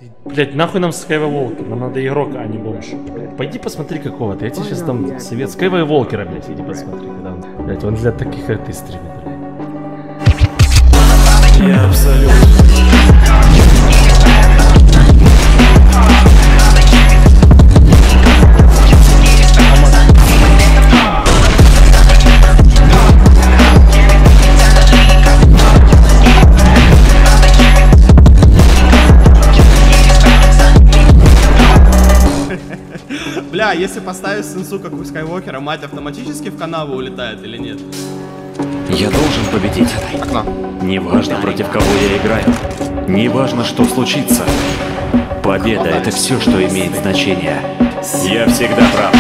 Блять, нахуй нам Skyway Walker? Нам надо игрока, а не бомж. Пойди посмотри какого-то. Я тебе сейчас дам совет. Skyway Walker, блять, иди посмотри. Когда он... Блять, он для таких, как ты, стримит, блядь. Я абсолютно... Бля, если поставить сенсу, как у Скайуокера, мать автоматически в канаву улетает или нет? Я должен победить. Окно. Неважно, против кого я играю. Неважно, что случится. Победа — это все, что имеет значение. Я всегда прав.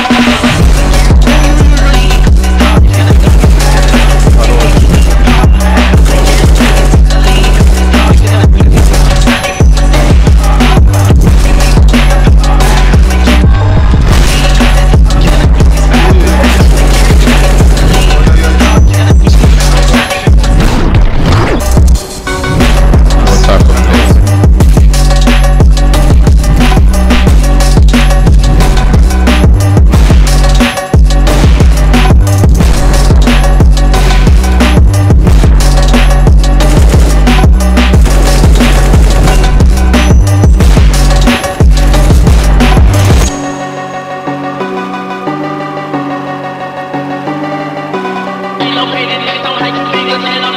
Don't